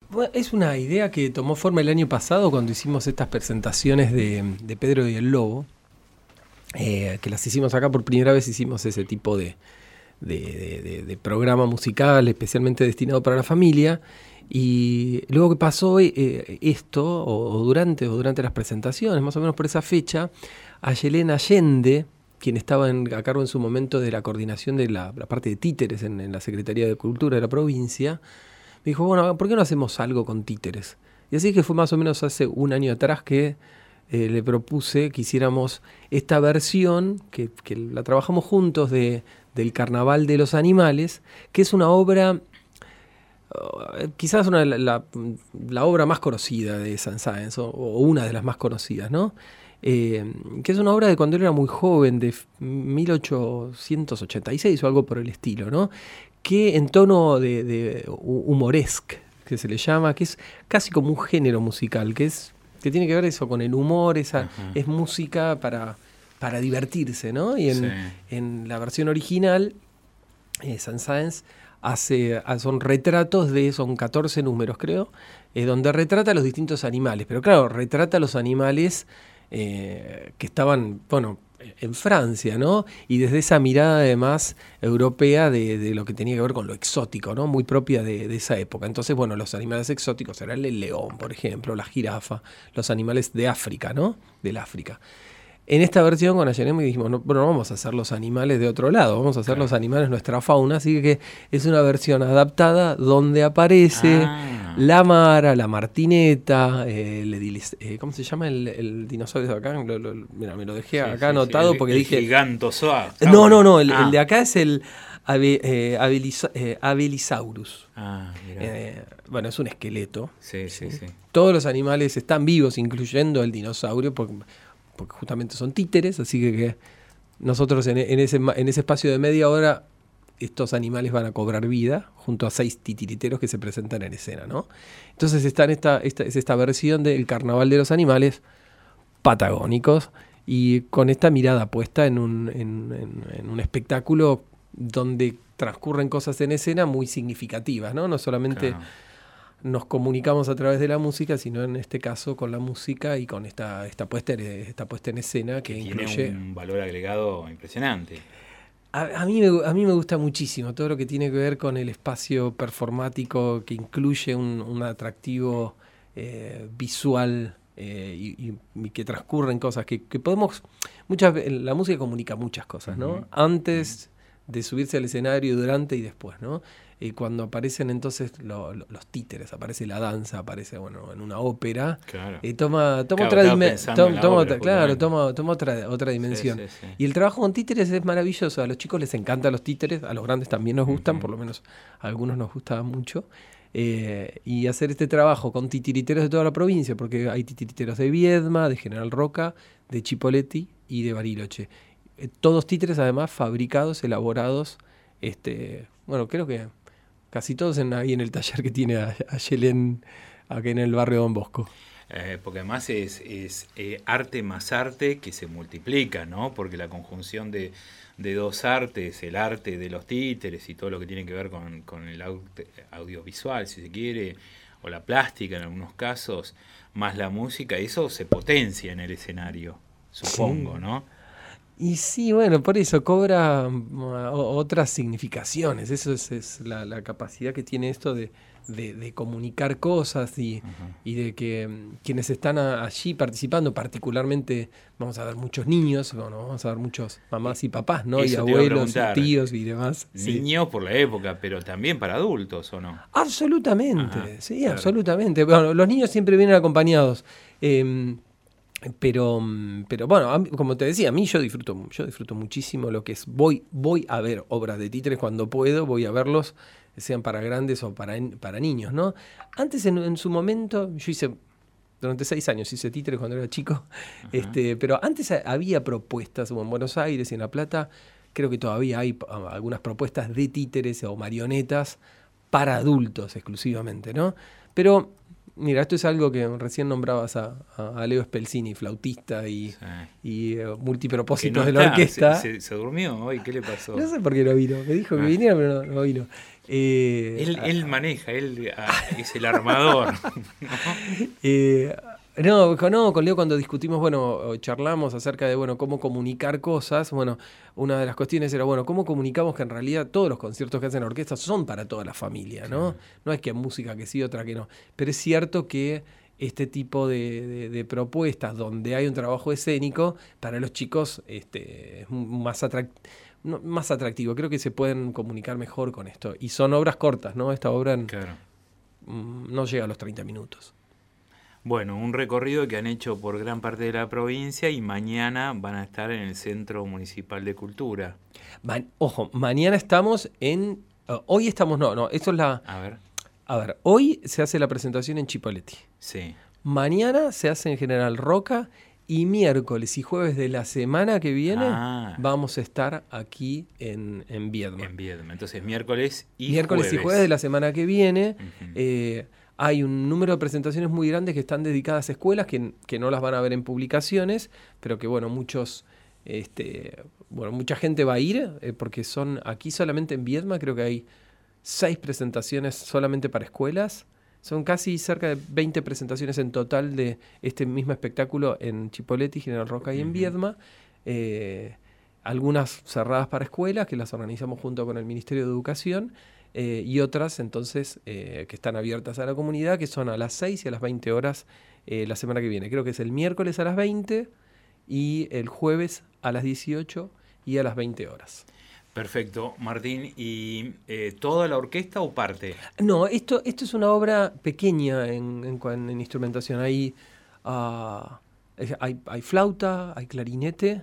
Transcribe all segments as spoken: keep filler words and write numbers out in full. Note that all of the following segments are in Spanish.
Bueno, es una idea que tomó forma el año pasado cuando hicimos estas presentaciones de, de Pedro y el Lobo, eh, que las hicimos acá por primera vez, hicimos ese tipo de, de, de, de, de programa musical especialmente destinado para la familia. Y luego que pasó eh, esto, o, o, durante, o durante las presentaciones, más o menos por esa fecha, Ayelén Allende, quien estaba en, a cargo en su momento de la coordinación de la, la parte de títeres en, en la Secretaría de Cultura de la provincia, me dijo, bueno, ¿por qué no hacemos algo con títeres? Y así que fue más o menos hace un año atrás que eh, le propuse que hiciéramos esta versión, que, que la trabajamos juntos, de, del Carnaval de los Animales, que es una obra, uh, quizás una, la, la, la obra más conocida de Saint-Saëns, o, o una de las más conocidas, ¿no? Eh, que es una obra de cuando él era muy joven, de mil ochocientos ochenta y seis o algo por el estilo, ¿no? Que en tono de, de humoresque, que se le llama, que es casi como un género musical, que es que tiene que ver eso con el humor, esa uh-huh. es música para, para divertirse, ¿no? Y en, sí. en la versión original, eh, Saint-Saëns hace, son retratos de, son catorce números creo, eh, donde retrata a los distintos animales, pero claro, retrata a los animales eh, que estaban, bueno, en Francia, ¿no? Y desde esa mirada además europea de, de lo que tenía que ver con lo exótico, ¿no? Muy propia de, de esa época. Entonces, bueno, los animales exóticos eran el león, por ejemplo, la jirafa, los animales de África, ¿no? Del África. En esta versión con Ayelén dijimos, no, bueno, no vamos a hacer los animales de otro lado, vamos a hacer claro. los animales nuestra fauna, así que es una versión adaptada donde aparece ah. la mara, la martineta, eh, el, eh, ¿cómo se llama el, el dinosaurio de acá? Lo, lo, mira, me lo dejé sí, acá sí, anotado sí. El, porque el dije... Gigantosaurus. No, no, no, el, ah. el de acá es el Abe, eh, Abelisa, eh, Abelisaurus. Ah, eh, bueno, es un esqueleto. Sí, sí, sí, sí. Todos los animales están vivos, incluyendo el dinosaurio, porque... porque justamente son títeres, así que, que nosotros en, en, ese, en ese espacio de media hora estos animales van a cobrar vida junto a seis titiriteros que se presentan en escena, ¿no? Entonces está en esta, esta, es esta versión del Carnaval de los Animales patagónicos y con esta mirada puesta en un, en, en, en un espectáculo donde transcurren cosas en escena muy significativas, ¿no? No solamente... Claro. Nos comunicamos a través de la música, sino en este caso con la música y con esta, esta, puesta, esta puesta en escena que, que incluye... Tiene un valor agregado impresionante. A, a, mí me, a mí me gusta muchísimo todo lo que tiene que ver con el espacio performático, que incluye un, un atractivo eh, visual eh, y, y, y que transcurren cosas que, que podemos... muchas La música comunica muchas cosas, ¿no? Uh-huh. Antes uh-huh. de subirse al escenario, durante y después, ¿no? Y cuando aparecen entonces lo, lo, los títeres, aparece la danza, aparece bueno en una ópera, claro. y toma, toma claro, otra dimensión, toma, toma, ópera, claro, toma, toma otra, otra dimensión. Sí, sí, sí. Y el trabajo con títeres es maravilloso, a los chicos les encantan los títeres, a los grandes también nos gustan, uh-huh. por lo menos a algunos nos gusta mucho. Eh, y hacer este trabajo con titiriteros de toda la provincia, porque hay titiriteros de Viedma, de General Roca, de Chipoleti y de Bariloche. Eh, todos títeres además fabricados, elaborados, este, bueno, creo que casi todos en, ahí en el taller que tiene Ayelén acá en el barrio Don Bosco. Eh, porque además es, es eh, arte más arte que se multiplica, ¿no? Porque la conjunción de, de dos artes, el arte de los títeres y todo lo que tiene que ver con, con el audiovisual, si se quiere, o la plástica en algunos casos, más la música, eso se potencia en el escenario, supongo, sí. ¿no? Y sí, bueno, por eso cobra uh, otras significaciones. Eso es, es la, la capacidad que tiene esto de, de, de comunicar cosas y, uh-huh. y de que um, quienes están a, allí participando, particularmente vamos a ver muchos niños, bueno, vamos a ver muchos mamás y papás, ¿no? Eso y abuelos y tíos y demás. Niños sí. por la época, pero también para adultos, ¿o no? Absolutamente, Ajá, sí, claro. absolutamente. Bueno, los niños siempre vienen acompañados. Eh, Pero, pero bueno, a, como te decía, a mí yo disfruto, yo disfruto muchísimo lo que es, voy, voy a ver obras de títeres cuando puedo, voy a verlos, sean para grandes o para, para niños, ¿no? Antes en, en su momento, yo hice, durante seis años hice títeres cuando era chico, uh-huh. este, pero antes había propuestas, en Buenos Aires y en La Plata, creo que todavía hay algunas propuestas de títeres o marionetas para adultos exclusivamente, ¿no? Pero Mira, esto es algo que recién nombrabas a, a Leo Spelzini, flautista y, Sí. y uh, multipropósitos no de la está, orquesta. Se, se, se durmió hoy, ¿qué le pasó? No sé por qué no vino. Me dijo que Ah. viniera, pero no, no vino. Eh, Él, ah, él maneja, él ah, es el armador. ¿No? Eh, no, con- no, con Leo cuando discutimos, bueno, o charlamos acerca de, bueno, cómo comunicar cosas, bueno, una de las cuestiones era, bueno, cómo comunicamos que en realidad todos los conciertos que hacen orquestas son para toda la familia, ¿no? Claro. No es que música que sí, otra que no. Pero es cierto que este tipo de, de- de propuestas donde hay un trabajo escénico, para los chicos este, es más atractivo. No, más atractivo, creo que se pueden comunicar mejor con esto. Y son obras cortas, ¿no? Esta obra en- Claro. mm, no llega a los treinta minutos. Bueno, un recorrido que han hecho por gran parte de la provincia y mañana van a estar en el Centro Municipal de Cultura. Ma- ojo, mañana estamos en... uh, hoy estamos... No, no, esto es la... A ver, A ver, hoy se hace la presentación en Chipoleti. sí. Mañana se hace en General Roca y miércoles y jueves de la semana que viene Ah. vamos a estar aquí en, en Viedma. En Viedma. Entonces, miércoles y miércoles jueves. y jueves de la semana que viene. Ujú. eh, hay un número de presentaciones muy grandes que están dedicadas a escuelas que, que no las van a ver en publicaciones, pero que bueno, muchos, este, bueno, mucha gente va a ir, eh, porque son aquí solamente en Viedma, creo que hay seis presentaciones solamente para escuelas. Son casi cerca de veinte presentaciones en total de este mismo espectáculo en Chipoleti, General Roca y en Ujú. Viedma. Eh, algunas cerradas para escuelas, que las organizamos junto con el Ministerio de Educación, eh, y otras entonces eh, que están abiertas a la comunidad, que son a las seis y a las veinte horas eh, la semana que viene. Creo que es el miércoles a las veinte y el jueves a las dieciocho y a las veinte horas. Perfecto, Martín. ¿Y eh, toda la orquesta o parte? No, esto, esto es una obra pequeña en, en, cuan- en instrumentación. Hay, ah, es- hay, hay flauta, hay clarinete,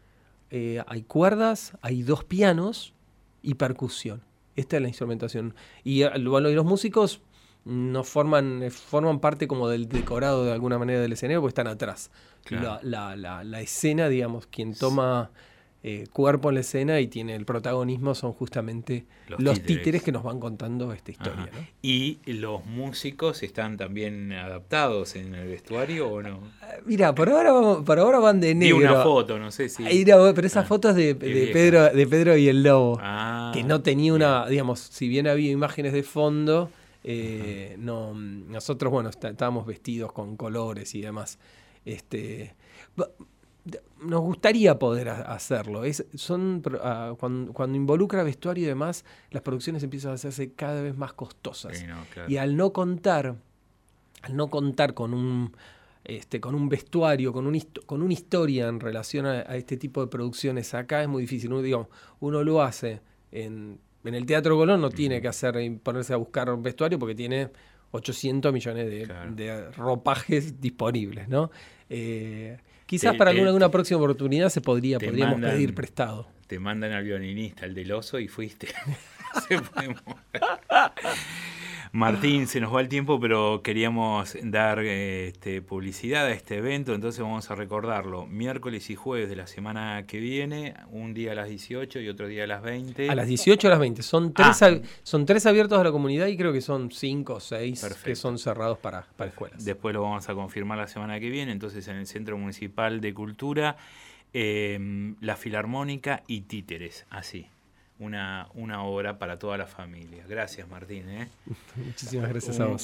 eh, hay cuerdas, hay dos pianos y percusión. Esta es la instrumentación. Y, ah, bueno, y los músicos no forman, eh, forman parte como del decorado de alguna manera del escenario porque están atrás. Claro. La, la, la, la escena, digamos, quien toma eh, cuerpo en la escena y tiene el protagonismo son justamente Los los, títeres. títeres. que nos van contando esta historia, Ajá. ¿no? ¿Y los músicos están también adaptados en el vestuario o no? Mira, por ahora, vamos- por ahora van de Vi negro. una foto, no sé si... Ahí era- pero esas Ah, fotos de, qué de vieja. Pedro, de Pedro y el Lobo, Ah, que no tenía bien. una, digamos, si bien había imágenes de fondo, eh, no, nosotros, bueno, está- estábamos vestidos con colores y demás. Este, ba- de- nos gustaría poder ha- hacerlo. Es, son pro- ah, cuando, cuando involucra vestuario y demás, las producciones empiezan a hacerse cada vez más costosas. Sí, no, claro. Y al no contar, al no contar con un, este, con un vestuario, con, un histo- con una historia en relación a, a este tipo de producciones acá es muy difícil. Uno, digamos, uno lo hace en, en el Teatro Colón, no tiene que hacer y ponerse a buscar un vestuario porque tiene ochocientos millones de, Claro. de ropajes disponibles, ¿no? Eh, quizás Te- para te- alguna, alguna próxima oportunidad se podría, te podríamos mandan- pedir prestado. Te mandan al violinista, el del oso, y fuiste. Se puede mover. Martín, se nos va el tiempo, pero queríamos dar eh, este, publicidad a este evento, entonces vamos a recordarlo. Miércoles y jueves de la semana que viene, un día a las dieciocho y otro día a las veinte. A las dieciocho a las veinte. Son tres, Ah. ab- son tres abiertos a la comunidad y creo que son cinco o seis que Perfecto. son cerrados para, para escuelas. Después lo vamos a confirmar la semana que viene, entonces en el Centro Municipal de Cultura, eh, la Filarmónica y Títeres, así. Una, una obra para toda la familia. Gracias, Martín. ¿eh? Muchísimas gracias a Un- vos.